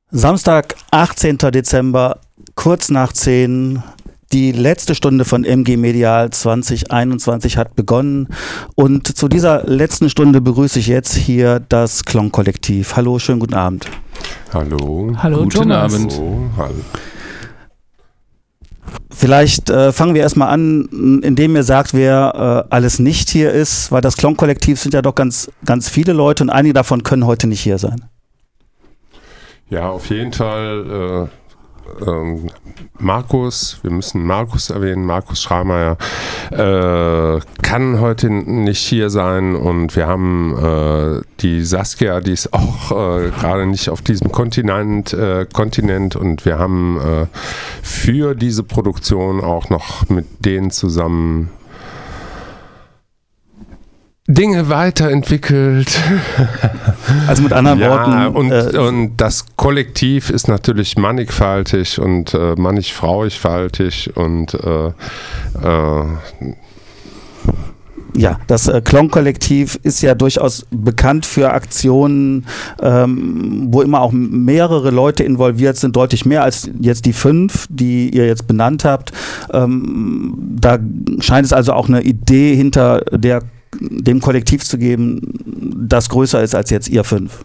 Samstag, 18. Dezember, kurz nach 10. Die letzte Stunde von MG Medial 2021 hat begonnen und zu dieser letzten Stunde begrüße ich jetzt hier das Klong-Kollektiv. Hallo, schönen guten Abend. Hallo. Hallo, guten Thomas. Abend. Hallo. Vielleicht fangen wir erstmal an, indem ihr sagt, wer alles nicht hier ist, weil das Klong-Kollektiv sind ja doch ganz viele Leute und einige davon können heute nicht hier sein. Ja, auf jeden Fall Markus, wir müssen Markus erwähnen, Markus Schrammeier kann heute nicht hier sein und wir haben die Saskia, die ist auch gerade nicht auf diesem Kontinent und wir haben für diese Produktion auch noch mit denen zusammen Dinge weiterentwickelt. Also mit anderen Worten. Und das Kollektiv ist natürlich mannigfaltig und mannigfaltig und ja, das Klong-Kollektiv ist ja durchaus bekannt für Aktionen, wo immer auch mehrere Leute involviert sind, deutlich mehr als jetzt die 5, die ihr jetzt benannt habt. Da scheint es also auch eine Idee hinter dem Kollektiv zu geben, das größer ist als jetzt ihr 5.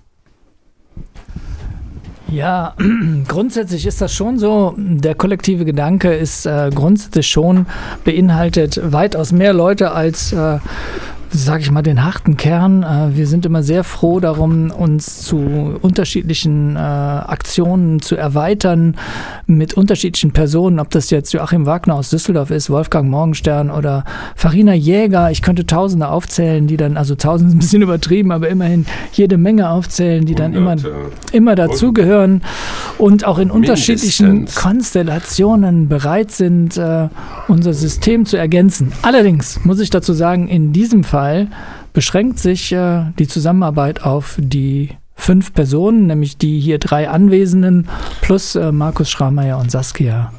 Ja, grundsätzlich ist das schon so. Der kollektive Gedanke ist grundsätzlich schon beinhaltet weitaus mehr Leute als sage ich mal, den harten Kern. Wir sind immer sehr froh darum, uns zu unterschiedlichen Aktionen zu erweitern mit unterschiedlichen Personen, ob das jetzt Joachim Wagner aus Düsseldorf ist, Wolfgang Morgenstern oder Farina Jäger. Ich könnte Tausende aufzählen, die dann, also Tausende ist ein bisschen übertrieben, aber immerhin jede Menge aufzählen, die dann immer dazugehören und auch in unterschiedlichen Konstellationen bereit sind, unser System zu ergänzen. Allerdings muss ich dazu sagen, in diesem Fall beschränkt sich die Zusammenarbeit auf die 5 Personen, nämlich die hier 3 Anwesenden plus Markus Schrammeier und Saskia.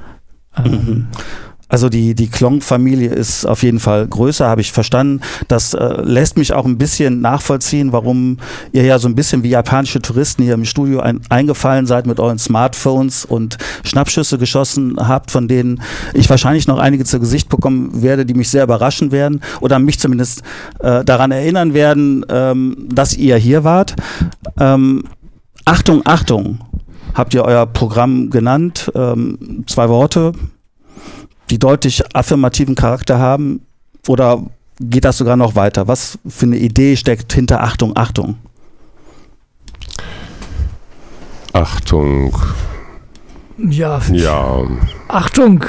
Also die Klong-Familie ist auf jeden Fall größer, habe ich verstanden. Das lässt mich auch ein bisschen nachvollziehen, warum ihr ja so ein bisschen wie japanische Touristen hier im Studio eingefallen seid mit euren Smartphones und Schnappschüsse geschossen habt, von denen ich wahrscheinlich noch einige zu Gesicht bekommen werde, die mich sehr überraschen werden oder mich zumindest daran erinnern werden, dass ihr hier wart. Achtung, Achtung, habt ihr euer Programm genannt. 2 Worte, die deutlich affirmativen Charakter haben, oder geht das sogar noch weiter? Was für eine Idee steckt hinter Achtung, Achtung? Achtung. Ja. Achtung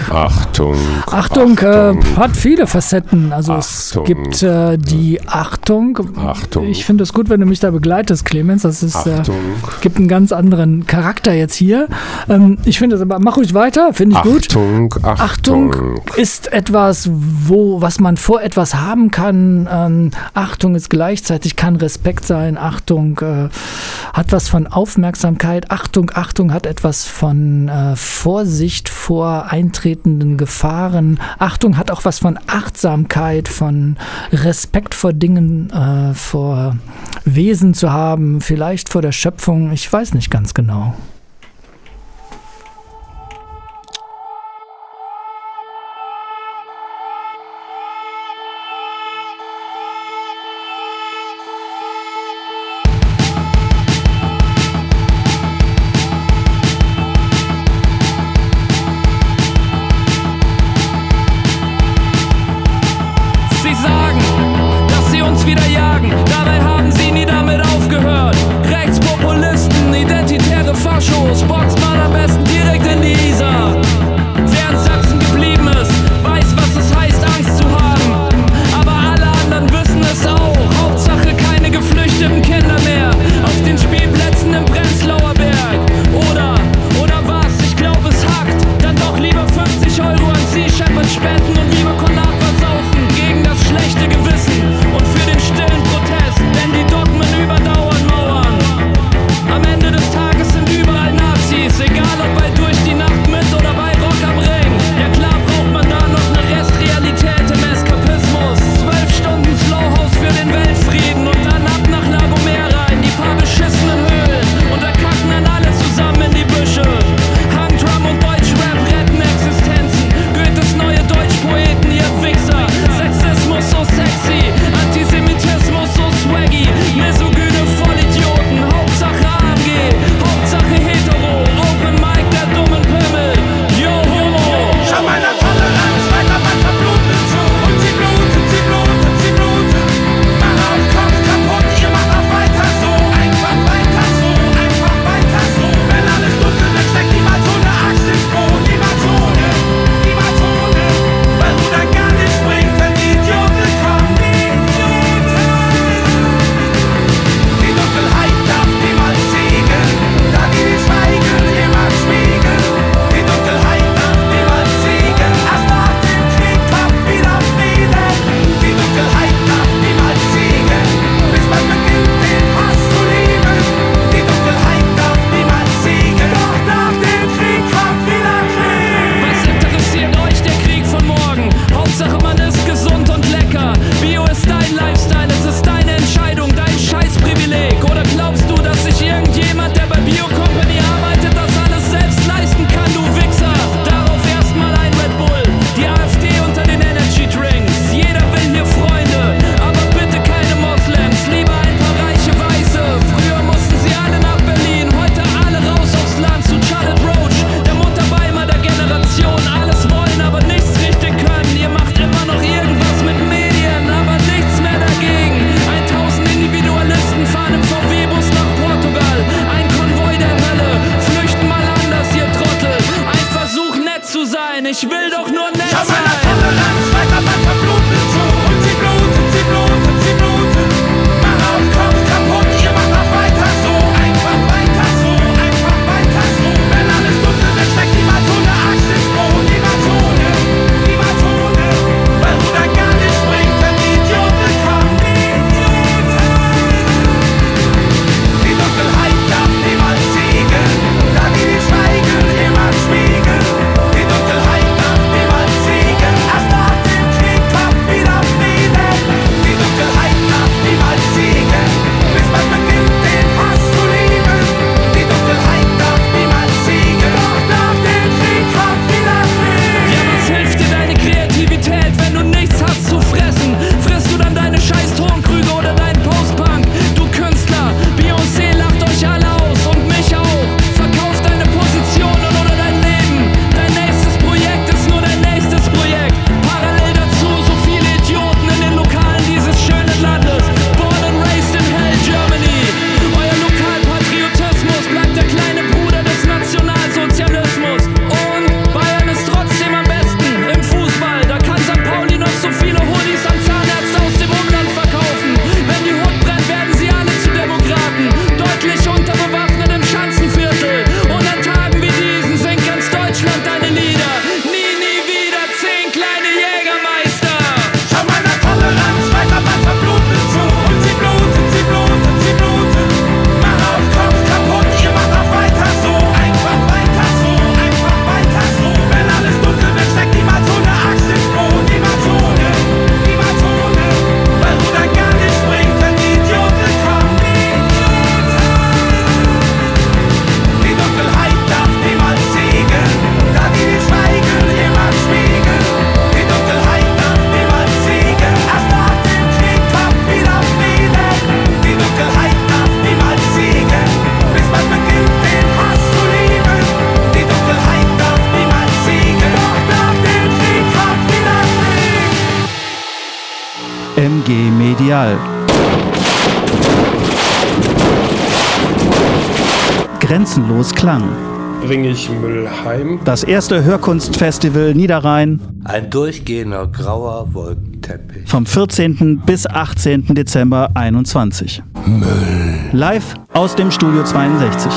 hat viele Facetten. Also es gibt die Achtung. Ich finde es gut, wenn du mich da begleitest, Clemens. Das ist gibt einen ganz anderen Charakter jetzt hier. Ich finde das aber, mach ruhig weiter, finde ich gut. Achtung ist etwas, was man vor etwas haben kann. Achtung ist gleichzeitig, kann Respekt sein. Achtung hat was von Aufmerksamkeit. Achtung hat etwas von Vorsicht vor eintretenden Gefahren. Achtung hat auch was von Achtsamkeit, von Respekt vor Dingen, vor Wesen zu haben, vielleicht vor der Schöpfung. Ich weiß nicht ganz genau. Dabei haben sie nie damit aufgehört. Rechtspopulisten, identitäre Faschos G-Medial. Grenzenlos Klang. Bringe ich Müll heim? Das erste Hörkunstfestival Niederrhein. Ein durchgehender grauer Wolkenteppich. Vom 14. bis 18. Dezember 21. Müll. Live aus dem Studio 62.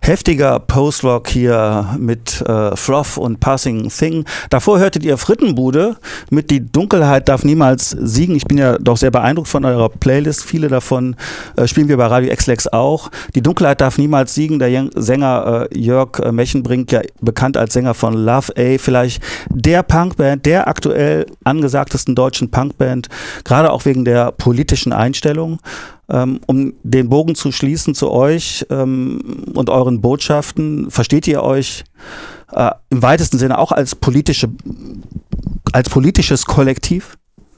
heftiger Post-Rock hier mit Froth und Passing Thing. Davor hörtet ihr Frittenbude mit Die Dunkelheit darf niemals siegen. Ich bin ja doch sehr beeindruckt von eurer Playlist. Viele davon spielen wir bei Radio X-Lex auch. Die Dunkelheit darf niemals siegen. Der Sänger Jörg Mechenbrink, ja bekannt als Sänger von Love A, vielleicht der Punkband, der aktuell angesagtesten deutschen Punkband, gerade auch wegen der politischen Einstellung. Um den Bogen zu schließen zu euch und euren Botschaften, versteht ihr euch im weitesten Sinne auch als politisches Kollektiv?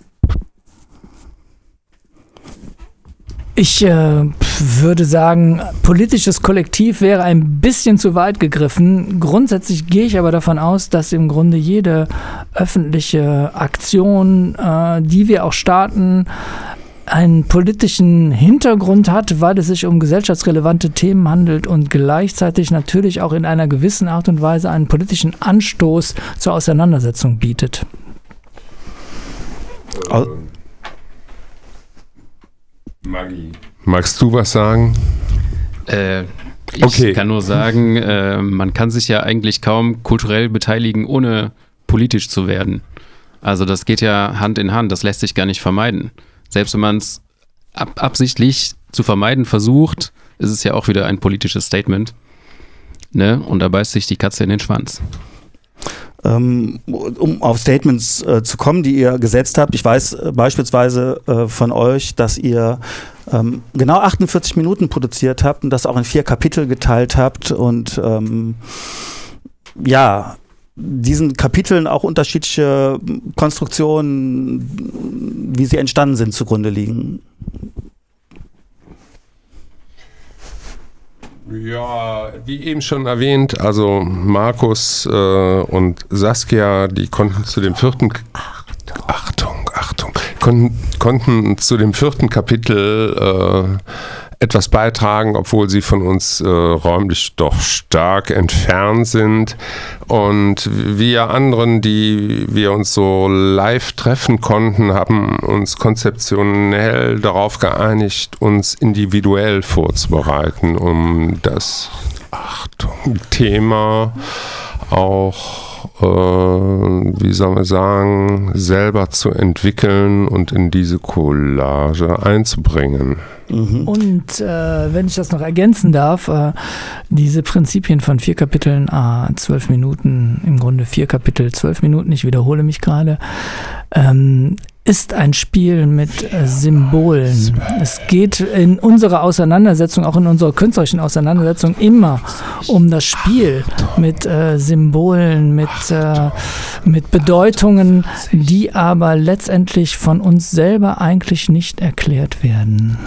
Ich würde sagen, politisches Kollektiv wäre ein bisschen zu weit gegriffen. Grundsätzlich gehe ich aber davon aus, dass im Grunde jede öffentliche Aktion, die wir auch starten, einen politischen Hintergrund hat, weil es sich um gesellschaftsrelevante Themen handelt und gleichzeitig natürlich auch in einer gewissen Art und Weise einen politischen Anstoß zur Auseinandersetzung bietet. Maggi, magst du was sagen? Ich kann nur sagen, man kann sich ja eigentlich kaum kulturell beteiligen, ohne politisch zu werden. Also das geht ja Hand in Hand, das lässt sich gar nicht vermeiden. Selbst wenn man es absichtlich zu vermeiden versucht, ist es ja auch wieder ein politisches Statement. Ne? Und da beißt sich die Katze in den Schwanz. Um auf Statements zu kommen, die ihr gesetzt habt. Ich weiß beispielsweise von euch, dass ihr genau 48 Minuten produziert habt und das auch in 4 Kapitel geteilt habt und diesen Kapiteln auch unterschiedliche Konstruktionen, wie sie entstanden sind, zugrunde liegen. Ja, wie eben schon erwähnt, also Markus und Saskia, die konnten zu dem 4. konnten zu dem 4. Kapitel etwas beitragen, obwohl sie von uns räumlich doch stark entfernt sind. Und wir anderen, die wir uns so live treffen konnten, haben uns konzeptionell darauf geeinigt, uns individuell vorzubereiten, um das Thema auch selber zu entwickeln und in diese Collage einzubringen. Und wenn ich das noch ergänzen darf, diese Prinzipien von 4 Kapiteln, 12 Minuten, im Grunde 4 Kapitel, 12 Minuten, ich wiederhole mich gerade, ist ein Spiel mit Symbolen. Es geht in unserer Auseinandersetzung, auch in unserer künstlerischen Auseinandersetzung, immer um das Spiel mit Symbolen, mit Bedeutungen, die aber letztendlich von uns selber eigentlich nicht erklärt werden.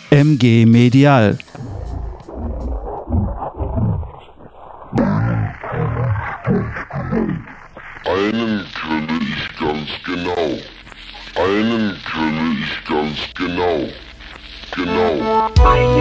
MG Medial. Einen kenne ich ganz genau. Einen kenne ich ganz genau. Genau.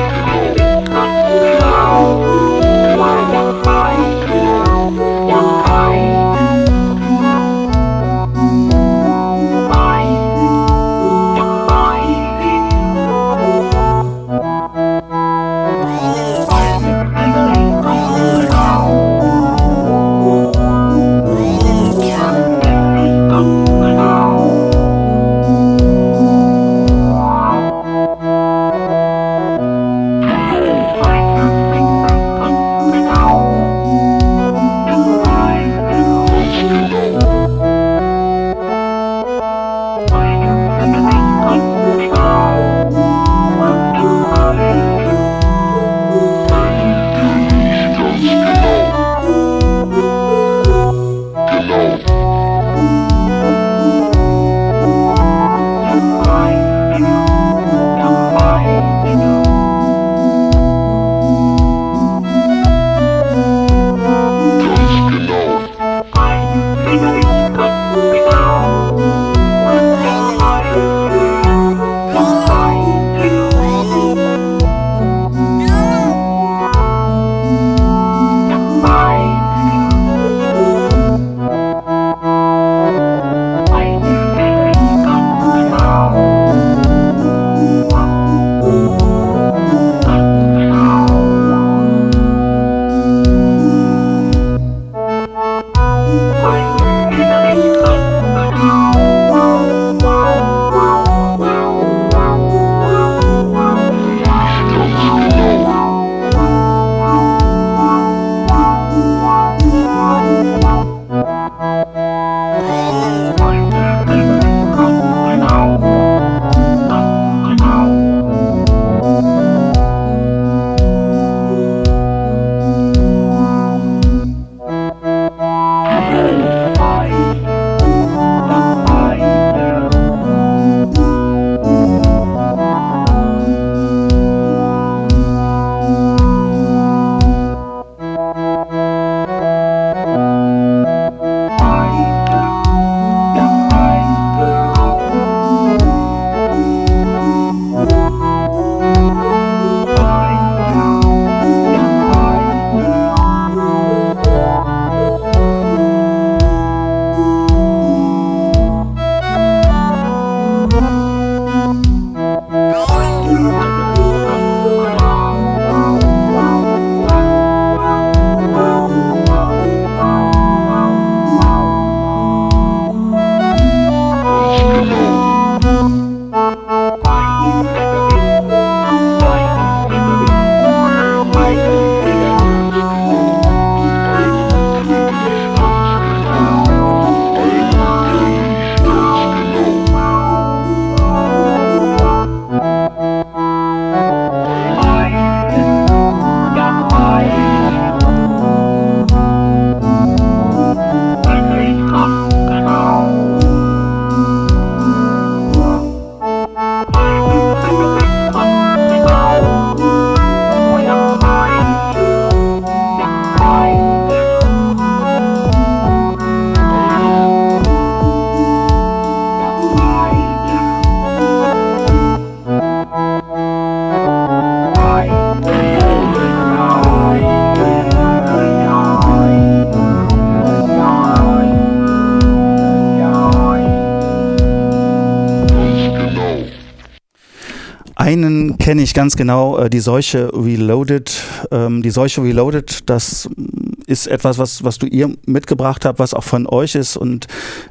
Einen kenne ich ganz genau, die Seuche Reloaded. Die Seuche Reloaded, das ist etwas, was du ihr mitgebracht habt, was auch von euch ist. Und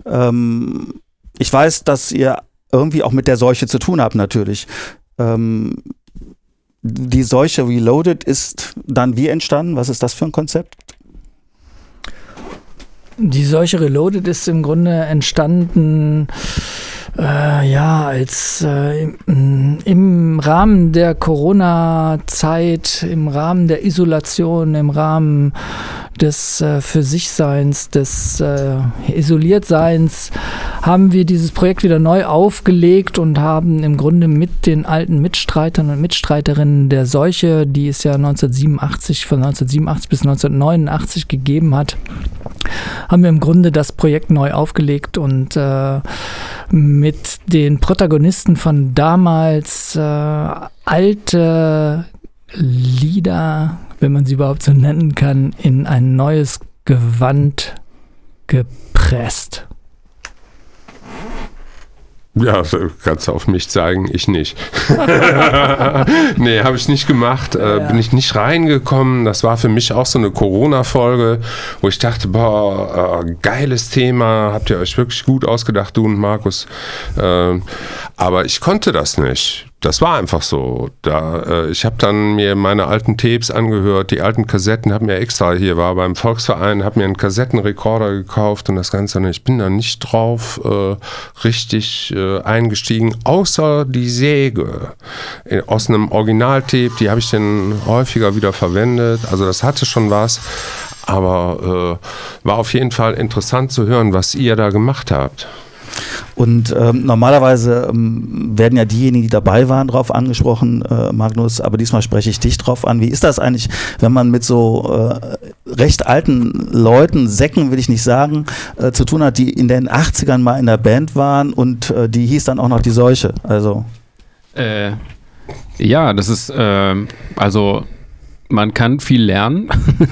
ich weiß, dass ihr irgendwie auch mit der Seuche zu tun habt, natürlich. Die Seuche Reloaded ist dann wie entstanden? Was ist das für ein Konzept? Die Seuche Reloaded ist im Grunde entstanden als im Rahmen der Corona-Zeit, im Rahmen der Isolation, im Rahmen des Für-sich-Seins, des Isoliertseins, haben wir dieses Projekt wieder neu aufgelegt und haben im Grunde mit den alten Mitstreitern und Mitstreiterinnen der Seuche, die es ja von 1987 bis 1989 gegeben hat, haben wir im Grunde das Projekt neu aufgelegt und mit den Protagonisten von damals alte Lieder, wenn man sie überhaupt so nennen kann, in ein neues Gewand gepresst. Ja, kannst du auf mich zeigen, ich nicht. Nee, habe ich nicht gemacht, bin ich nicht reingekommen. Das war für mich auch so eine Corona-Folge, wo ich dachte, boah, geiles Thema, habt ihr euch wirklich gut ausgedacht, du und Markus. Aber ich konnte das nicht. Das war einfach so. Ich habe dann mir meine alten Tapes angehört, die alten Kassetten, habe mir extra, hier war beim Volksverein, habe mir einen Kassettenrekorder gekauft und das Ganze. Ich bin da nicht drauf richtig eingestiegen, außer die Säge aus einem Originaltape, die habe ich dann häufiger wieder verwendet. Also das hatte schon was, aber war auf jeden Fall interessant zu hören, was ihr da gemacht habt. Und normalerweise werden ja diejenigen, die dabei waren, drauf angesprochen, Magnus, aber diesmal spreche ich dich drauf an. Wie ist das eigentlich, wenn man mit so recht alten Leuten, Säcken will ich nicht sagen, zu tun hat, die in den 80ern mal in der Band waren und die hieß dann auch noch die Seuche? Also. Ja, das ist also man kann viel lernen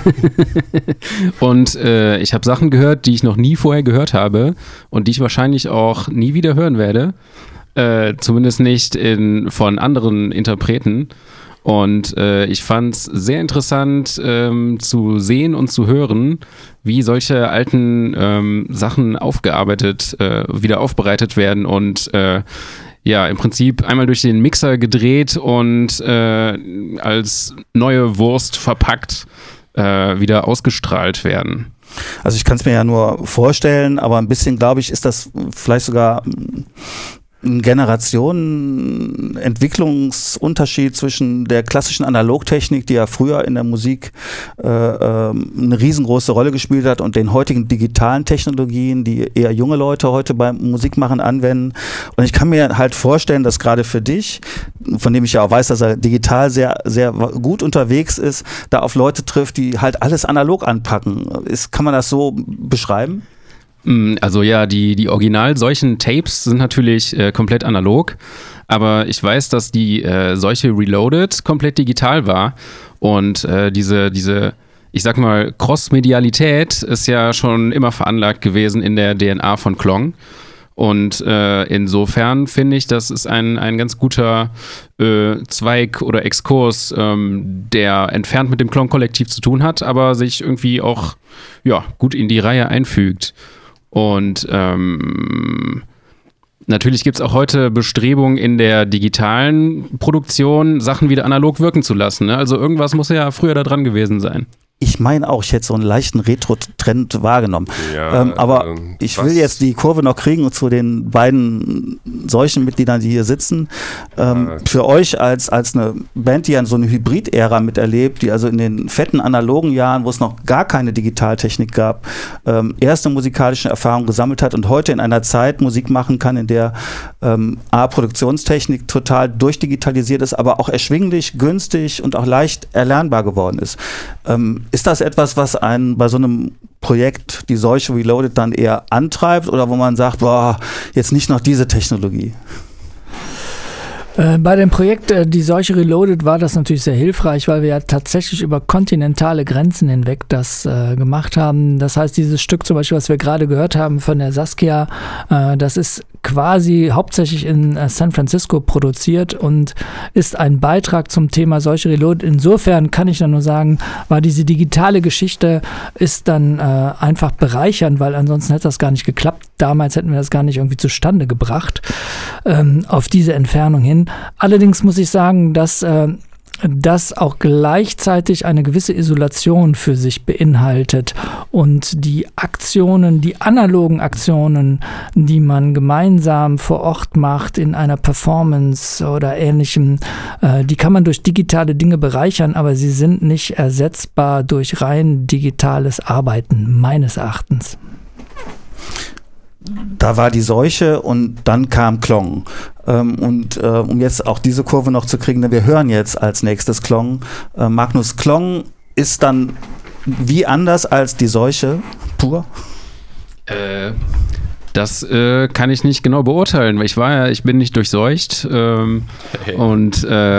und ich habe Sachen gehört, die ich noch nie vorher gehört habe und die ich wahrscheinlich auch nie wieder hören werde, zumindest nicht von anderen Interpreten. Und ich fand es sehr interessant zu sehen und zu hören, wie solche alten Sachen wieder aufbereitet werden und ja, im Prinzip einmal durch den Mixer gedreht und als neue Wurst verpackt wieder ausgestrahlt werden. Also ich kann es mir ja nur vorstellen, aber ein bisschen, glaube ich, ist das vielleicht sogar ein Generationenentwicklungsunterschied zwischen der klassischen Analogtechnik, die ja früher in der Musik eine riesengroße Rolle gespielt hat, und den heutigen digitalen Technologien, die eher junge Leute heute beim Musikmachen anwenden. Und ich kann mir halt vorstellen, dass gerade für dich, von dem ich ja auch weiß, dass er digital sehr, sehr gut unterwegs ist, da auf Leute trifft, die halt alles analog anpacken. Kann man das so beschreiben? Also ja, die original solchen Tapes sind natürlich komplett analog, aber ich weiß, dass die solche Reloaded komplett digital war und diese ich sag mal, Cross-Medialität ist ja schon immer veranlagt gewesen in der DNA von Klong. Und insofern finde ich, das ist ein ganz guter Zweig oder Exkurs, der entfernt mit dem Klong-Kollektiv zu tun hat, aber sich irgendwie auch gut in die Reihe einfügt. Und natürlich gibt es auch heute Bestrebungen in der digitalen Produktion, Sachen wieder analog wirken zu lassen. Ne? Also irgendwas muss ja früher da dran gewesen sein. Ich meine auch, ich hätte so einen leichten Retro-Trend wahrgenommen. Ja, aber ich will jetzt die Kurve noch kriegen zu den beiden solchen Mitgliedern, die hier sitzen. Für euch als eine Band, die ja so eine Hybrid-Ära miterlebt, die also in den fetten analogen Jahren, wo es noch gar keine Digitaltechnik gab, erste musikalische Erfahrungen gesammelt hat und heute in einer Zeit Musik machen kann, in der Produktionstechnik total durchdigitalisiert ist, aber auch erschwinglich, günstig und auch leicht erlernbar geworden ist. Ist das etwas, was einen bei so einem Projekt, die Seuche Reloaded, dann eher antreibt oder wo man sagt, boah, jetzt nicht noch diese Technologie? Bei dem Projekt Die Seuche Reloaded war das natürlich sehr hilfreich, weil wir ja tatsächlich über kontinentale Grenzen hinweg das gemacht haben. Das heißt, dieses Stück zum Beispiel, was wir gerade gehört haben von der Saskia, das ist quasi hauptsächlich in San Francisco produziert und ist ein Beitrag zum Thema Seuche Reloaded. Insofern kann ich dann nur sagen, war diese digitale Geschichte ist dann einfach bereichernd, weil ansonsten hätte das gar nicht geklappt. Damals hätten wir das gar nicht irgendwie zustande gebracht, auf diese Entfernung hin. Allerdings muss ich sagen, dass das auch gleichzeitig eine gewisse Isolation für sich beinhaltet und die Aktionen, die analogen Aktionen, die man gemeinsam vor Ort macht in einer Performance oder ähnlichem, die kann man durch digitale Dinge bereichern, aber sie sind nicht ersetzbar durch rein digitales Arbeiten, meines Erachtens. Da war die Seuche und dann kam Klong. Um jetzt auch diese Kurve noch zu kriegen, denn wir hören jetzt als nächstes Klong. Magnus, Klong ist dann wie anders als die Seuche pur? Das kann ich nicht genau beurteilen, weil ich bin nicht durchseucht und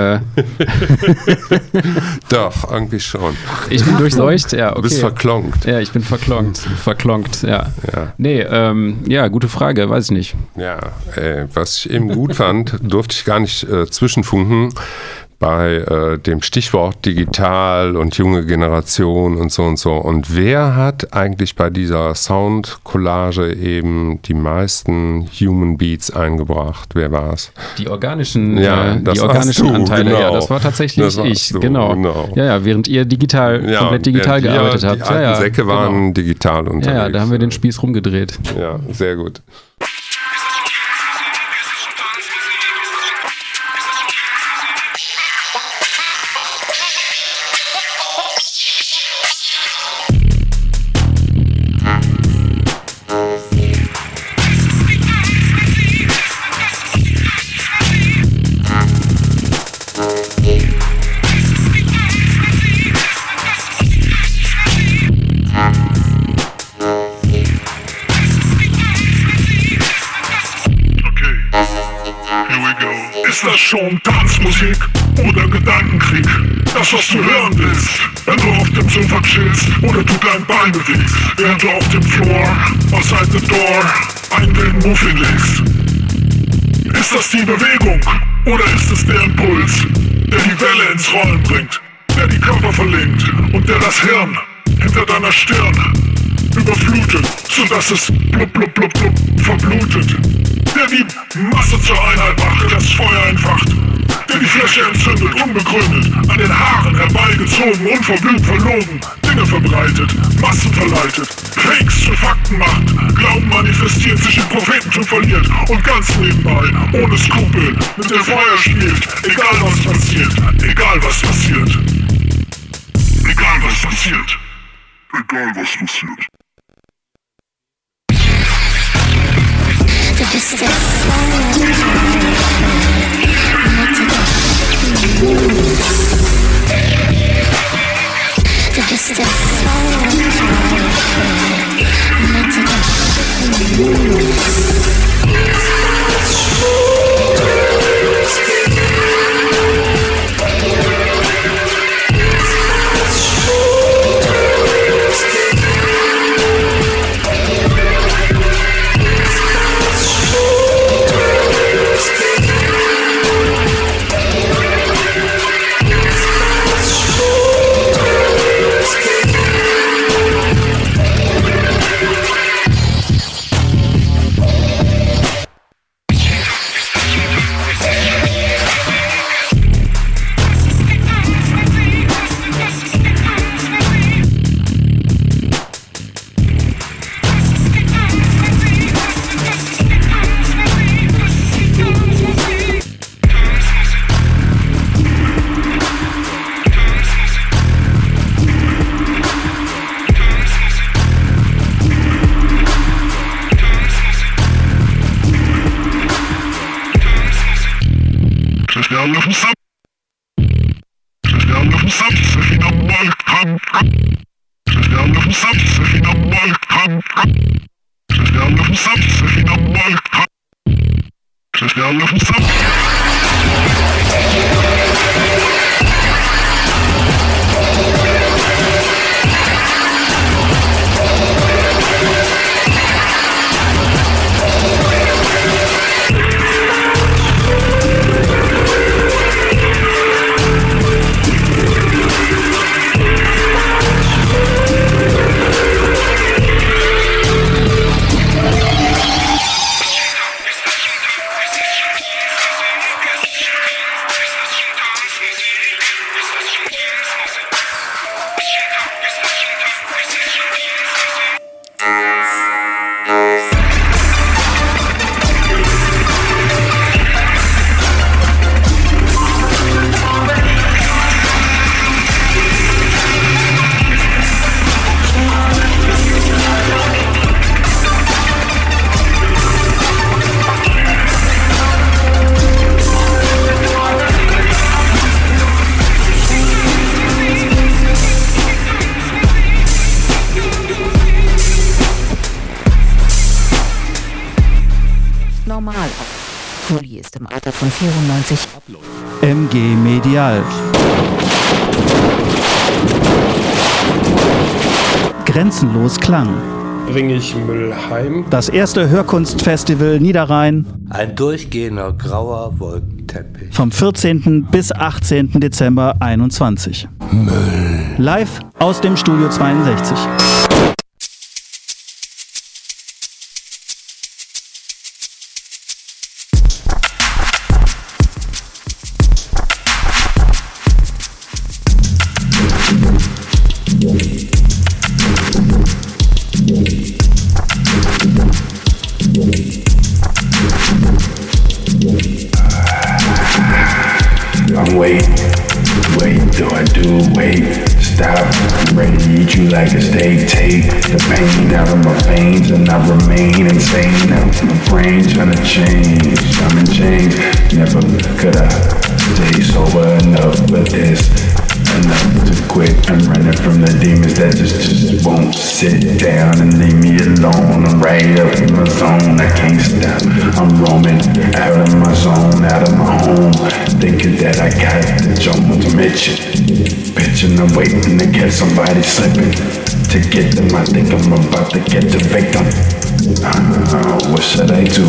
Doch, irgendwie schon. Ich bin durchseucht, ja, okay. Du bist verklonkt. Ja, ich bin verklonkt, ja. Nee, ja, gute Frage, weiß ich nicht. Ja, was ich eben gut fand, durfte ich gar nicht zwischenfunken bei dem Stichwort digital und junge Generation und so und so. Und wer hat eigentlich bei dieser Soundcollage eben die meisten Human Beats eingebracht? Wer war es? Die organischen, die organischen Anteile, genau. Ja, das war tatsächlich ich, du, genau. Ja, während ihr komplett digital gearbeitet habt. Die alten Säcke waren digital unterwegs. Ja, da haben wir den Spieß rumgedreht. Ja, sehr gut. Ist das schon Tanzmusik oder Gedankenkrieg? Das, was du hören willst, wenn du auf dem Sofa chillst oder du dein Bein bewegst, während du auf dem Floor, outside the door, einen wilden Move hinlegst. Ist das die Bewegung oder ist es der Impuls, der die Welle ins Rollen bringt, der die Körper verlinkt und der das Hirn hinter deiner Stirn überflutet, sodass es blub blub blub blub verblutet, der die Masse zur Einheit macht, das Feuer entfacht, der die Fläche entzündet, unbegründet, an den Haaren herbeigezogen, unverblümt verlogen, Dinge verbreitet, Massen verleitet, Fakes zu Fakten macht, Glauben manifestiert, sich in Prophetentum verliert und ganz nebenbei, ohne Skrupel, mit dem Feuer spielt, egal was passiert, egal was passiert, egal was passiert, egal was passiert. normal. Uli ist im Alter von 94. MG Medial. Grenzenlos Klang. Bring ich Müll heim? Das erste Hörkunstfestival Niederrhein. Ein durchgehender grauer Wolkenteppich. Vom 14. bis 18. Dezember 21. Müll. Live aus dem Studio 62. Like a steak, take the pain out of my veins, and I remain insane. Out of my brain trying to change. I'm in chains. Never could I stay sober enough for this. Enough to quit. I'm running from the demons that just won't sit down and leave me alone. I'm right up in my zone. I can't stop. I'm roaming out of my zone, out of my home, thinking that I got to jump on some pitching, I'm waiting to get somebody slipping. To get them, I think I'm about to get the victim. What should I do?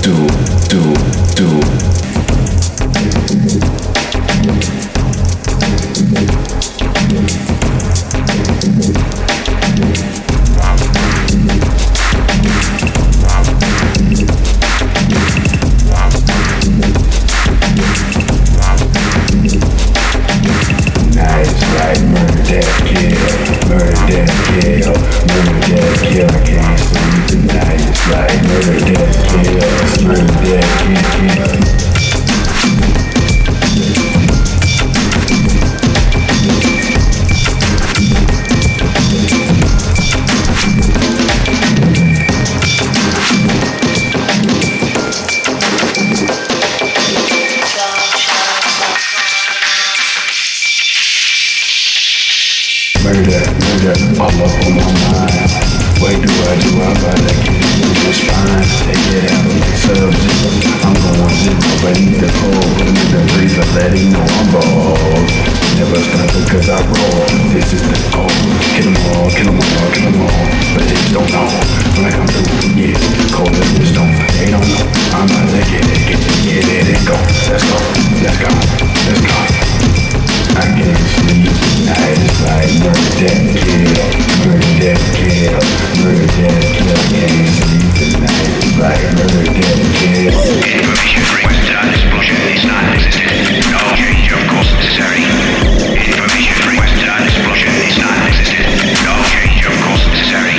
Murder, all up on my mind. What do I do? I'm about to get in the spine. Take it out of the subject. I'm going zero, but need the cold. Put him in the freezer, let him know I'm bald. Never stop because I roll. This is the goal. Kill them all, kill them all, kill them all. But they just don't know. When I come through, yeah, cold as the stone. They don't know. I'm about to get it and go. Let's go, let's go, let's go. I can't sleep, night is like murder, death, kill, murder, death, kill, murder, death, kill. Can't sleep, the night is like murder, death, kill. Information requested on this bullshit is non-existent. No change of course necessary. Information requested on this bullshit is non-existent. No change of course necessary.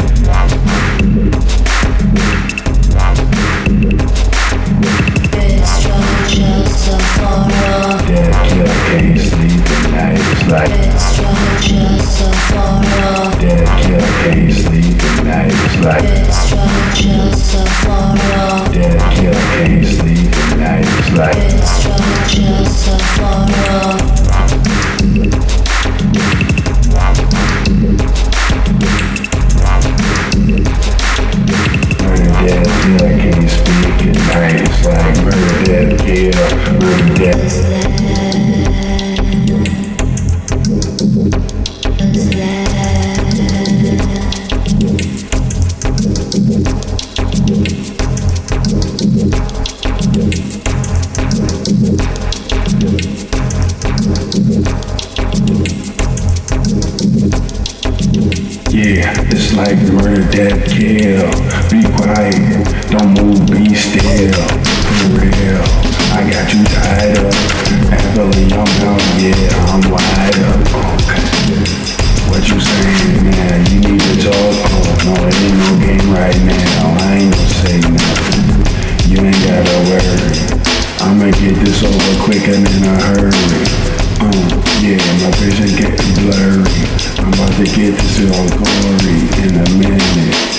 Death, kill, can't sleep, the night is like death, kill, can't sleep, the night is like death, kill, can't sleep, the night is like murder, death, kill, can't speak at night. It's like murder, death, kill, murder, death. Yeah, it's like murder, death, kill. Be quiet, don't move, be still. For real, I got you tied up. Happily, I'm out, yeah, I'm wide up. Okay. What you saying, man? You need to talk. Oh, no, it ain't no game right now. I ain't gonna say nothing. You ain't gotta worry. I'ma get this over quicker than a hurry. Yeah, my vision getting blurry. I'm about to get this all gory in a minute.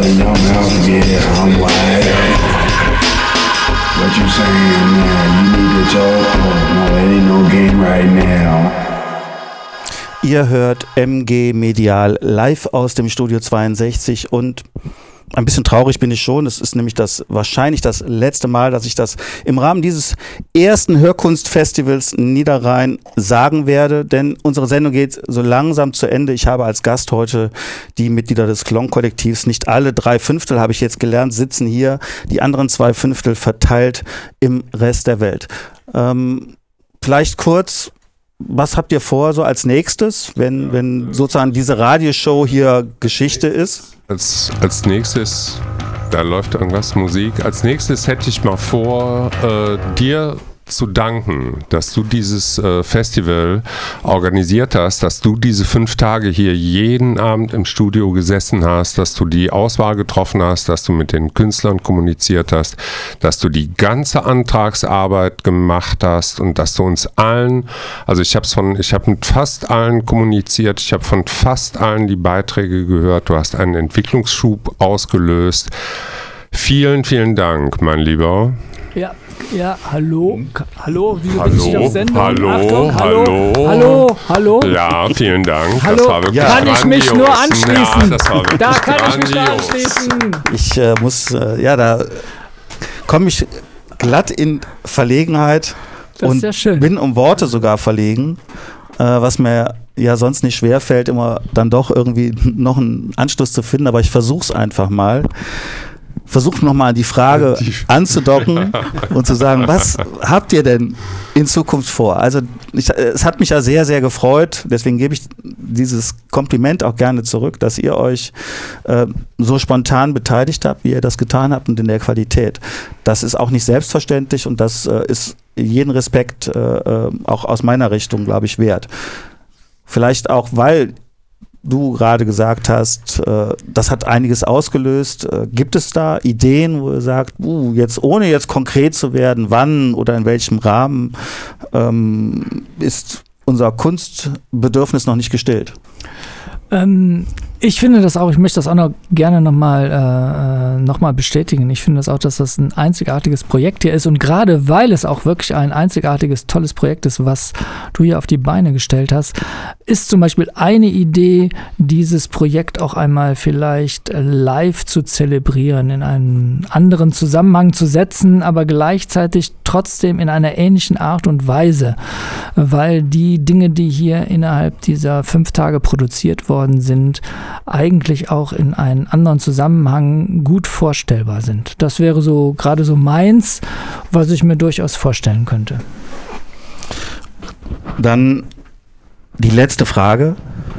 in your mouth, yeah, I'm wide. What you saying now? You need to talk? Oh, no, there ain't no game right now. Ihr hört MG Medial live aus dem Studio 62 und ein bisschen traurig bin ich schon. Es ist nämlich wahrscheinlich das letzte Mal, dass ich das im Rahmen dieses ersten Hörkunstfestivals Niederrhein sagen werde, denn unsere Sendung geht so langsam zu Ende. Ich habe als Gast heute die Mitglieder des Klon-Kollektivs. Nicht alle 3/5, habe ich jetzt gelernt, sitzen hier. Die anderen 2/5 verteilt im Rest der Welt. Vielleicht kurz, was habt ihr vor so als nächstes, wenn sozusagen diese Radioshow hier Geschichte ist? Als nächstes, da läuft irgendwas, Musik. Als nächstes hätte ich mal vor, dir zu danken, dass du dieses Festival organisiert hast, dass du diese 5 Tage hier jeden Abend im Studio gesessen hast, dass du die Auswahl getroffen hast, dass du mit den Künstlern kommuniziert hast, dass du die ganze Antragsarbeit gemacht hast und dass du uns allen, also ich habe mit fast allen kommuniziert, ich habe von fast allen die Beiträge gehört, du hast einen Entwicklungsschub ausgelöst. Vielen, vielen Dank, mein Lieber. Ja, hallo, wieso bin ich nicht auf Sendung? Hallo. Hallo. Ja, vielen Dank. Hallo, das war wirklich kann ich mich nur anschließen? Ja, das war wirklich da kann grandios. ich mich nur anschließen. Ich muss, da komme ich glatt in Verlegenheit Das und ist ja schön. bin um Worte sogar verlegen, was mir ja sonst nicht schwerfällt, immer dann doch irgendwie noch einen Anschluss zu finden, aber ich versuche es einfach mal. Versucht nochmal die Frage anzudocken und zu sagen, was habt ihr denn in Zukunft vor? Also es hat mich ja sehr, sehr gefreut, deswegen gebe ich dieses Kompliment auch gerne zurück, dass ihr euch so spontan beteiligt habt, wie ihr das getan habt und in der Qualität. Das ist auch nicht selbstverständlich und das ist jeden Respekt auch aus meiner Richtung, glaube ich, wert. Vielleicht auch, weil du gerade gesagt hast, das hat einiges ausgelöst. Gibt es da Ideen, wo ihr sagt, ohne jetzt konkret zu werden, wann oder in welchem Rahmen ist unser Kunstbedürfnis noch nicht gestillt? Ich finde das auch, ich möchte das auch noch gerne nochmal bestätigen. Ich finde das auch, dass das ein einzigartiges Projekt hier ist und gerade weil es auch wirklich ein einzigartiges, tolles Projekt ist, was du hier auf die Beine gestellt hast, ist zum Beispiel eine Idee, dieses Projekt auch einmal vielleicht live zu zelebrieren, in einen anderen Zusammenhang zu setzen, aber gleichzeitig trotzdem in einer ähnlichen Art und Weise, weil die Dinge, die hier innerhalb dieser 5 Tage produziert worden sind, eigentlich auch in einen anderen Zusammenhang gut vorstellbar sind. Das wäre so gerade so meins, was ich mir durchaus vorstellen könnte. Dann die letzte Frage.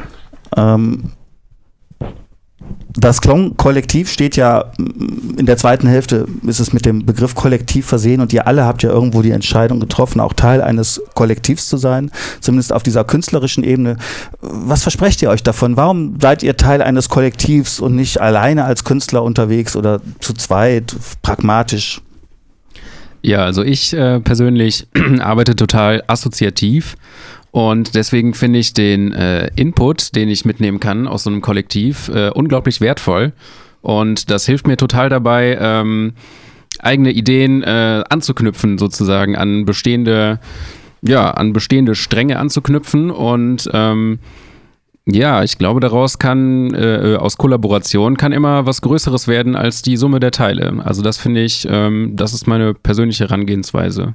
Das Klon-Kollektiv steht ja in der zweiten Hälfte, ist es mit dem Begriff Kollektiv versehen und ihr alle habt ja irgendwo die Entscheidung getroffen, auch Teil eines Kollektivs zu sein, zumindest auf dieser künstlerischen Ebene. Was versprecht ihr euch davon? Warum seid ihr Teil eines Kollektivs und nicht alleine als Künstler unterwegs oder zu zweit, pragmatisch? Ja, also ich persönlich arbeite total assoziativ. Und deswegen finde ich den Input, den ich mitnehmen kann aus so einem Kollektiv, unglaublich wertvoll. Und das hilft mir total dabei, eigene Ideen anzuknüpfen, sozusagen an bestehende Stränge anzuknüpfen. Und ich glaube, daraus kann aus Kollaboration kann immer was Größeres werden als die Summe der Teile. Also das finde ich, das ist meine persönliche Herangehensweise.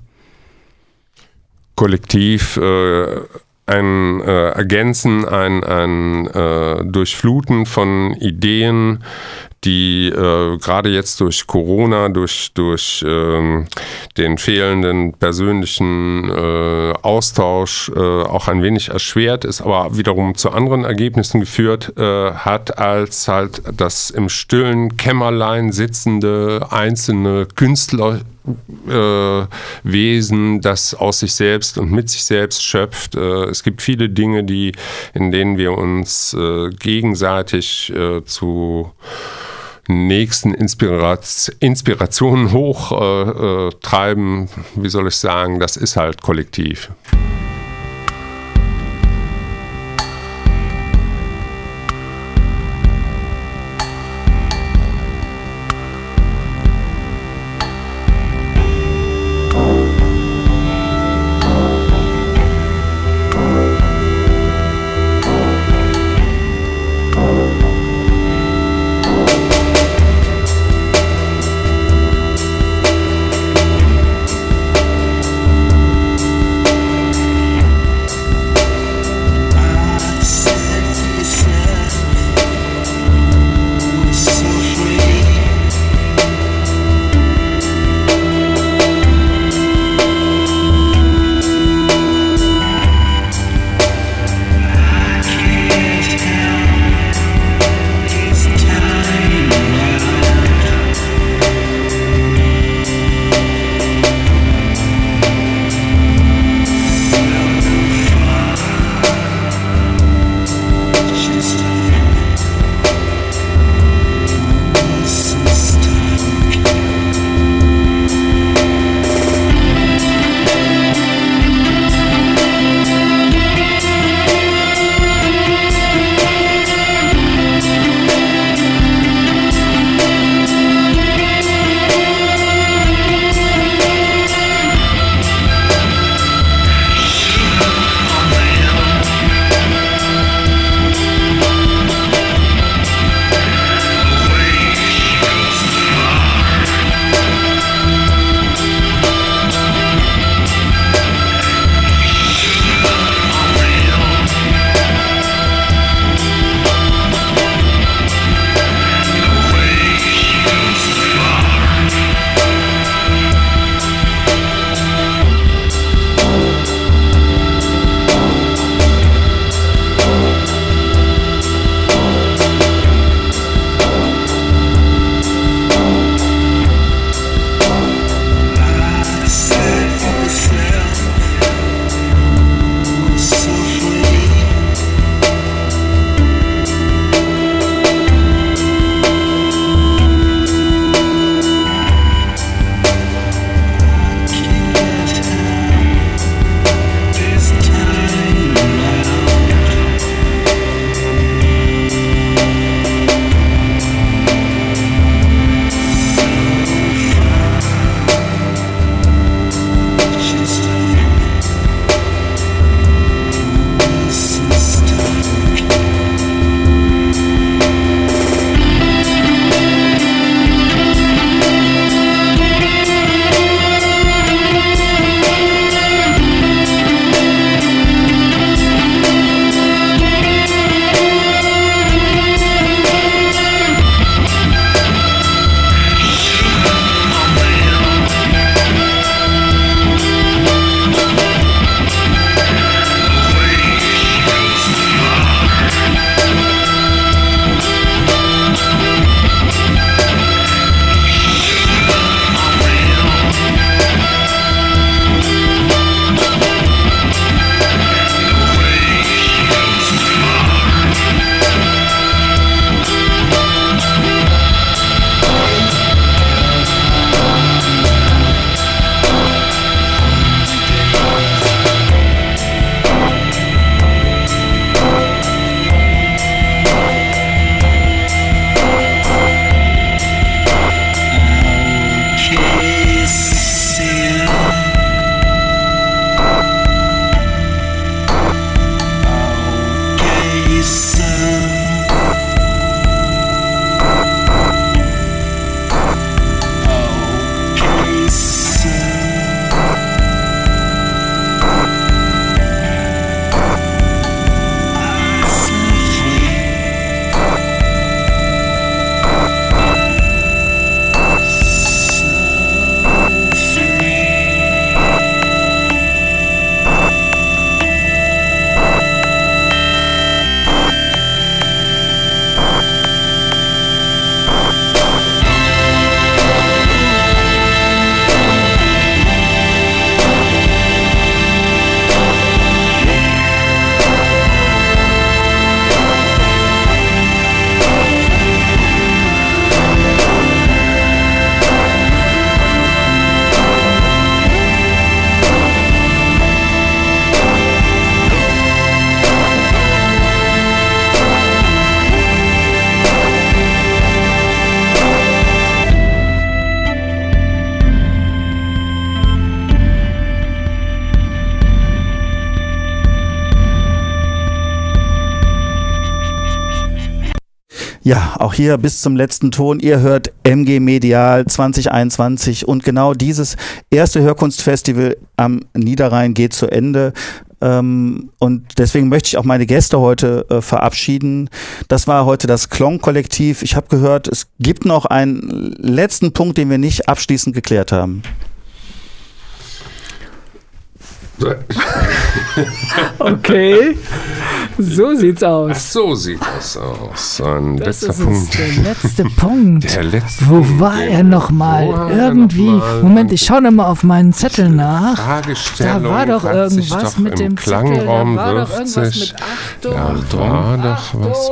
Kollektiv ein Ergänzen, ein Durchfluten von Ideen, die gerade jetzt durch Corona, durch den fehlenden persönlichen Austausch auch ein wenig erschwert ist, aber wiederum zu anderen Ergebnissen geführt hat, als halt das im stillen Kämmerlein sitzende einzelne Künstlerwesen, das aus sich selbst und mit sich selbst schöpft. Es gibt viele Dinge, in denen wir uns gegenseitig zu nächsten Inspirationen hochtreiben. Wie soll ich sagen, das ist halt kollektiv. Ja, auch hier bis zum letzten Ton. Ihr hört MG Medial 2021 und genau dieses erste Hörkunstfestival am Niederrhein geht zu Ende. Und deswegen möchte ich auch meine Gäste heute verabschieden. Das war heute das Klong-Kollektiv. Ich habe gehört, es gibt noch einen letzten Punkt, den wir nicht abschließend geklärt haben. Okay, so sieht's aus. Ach, so sieht das aus. Ein Das letzter ist Punkt. der letzte Punkt. Der letzte Wo Punkt. war er nochmal? Irgendwie. Moment, ich schaue nochmal auf meinen Zettel nach. Fragestellung Da war doch hat sich irgendwas doch mit im dem Zettel. Klangraum Da war doch wirft irgendwas sich. mit Achtung. Ja, da war doch was.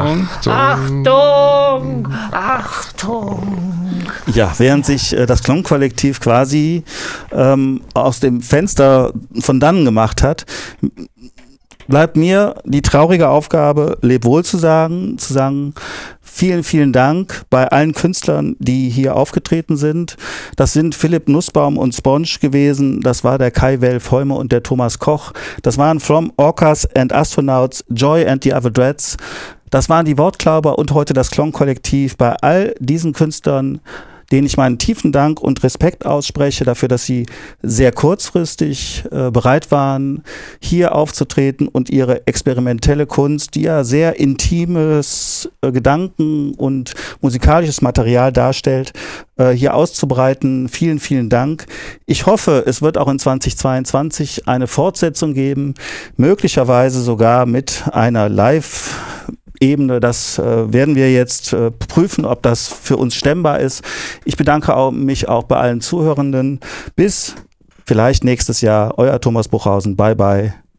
Achtung! Achtung! Ja, während sich das Klong-Kollektiv quasi aus dem Fenster von dannen gemacht hat, bleibt mir die traurige Aufgabe, leb wohl zu sagen, vielen, vielen Dank bei allen Künstlern, die hier aufgetreten sind. Das sind Philipp Nussbaum und Sponge gewesen, das war der Kai Welf-Heume und der Thomas Koch, das waren From Orcas and Astronauts, Joy and the Other Dreads, das waren die Wortklauber und heute das Klong-Kollektiv. Bei all diesen Künstlern, denen ich meinen tiefen Dank und Respekt ausspreche dafür, dass sie sehr kurzfristig bereit waren, hier aufzutreten und ihre experimentelle Kunst, die ja sehr intimes Gedanken- und musikalisches Material darstellt, hier auszubreiten. Vielen, vielen Dank. Ich hoffe, es wird auch in 2022 eine Fortsetzung geben, möglicherweise sogar mit einer Live-Ebene. Das werden wir jetzt prüfen, ob das für uns stemmbar ist. Ich bedanke mich auch bei allen Zuhörenden. Bis vielleicht nächstes Jahr. Euer Thomas Buchhausen. Bye, bye.